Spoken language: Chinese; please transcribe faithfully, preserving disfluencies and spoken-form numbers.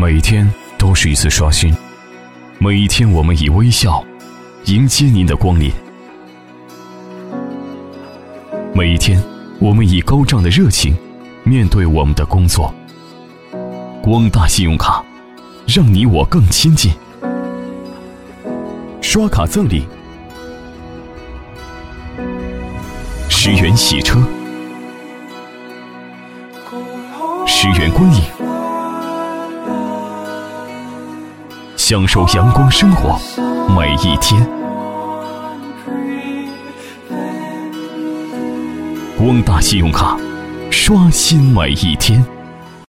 每天都是一次刷新，每一天我们以微笑迎接您的光临，每一天我们以高涨的热情面对我们的工作。光大信用卡，让你我更亲近。刷卡赠礼，十元洗车，十元观影，享受阳光生活每一天。光大信用卡，刷新每一天。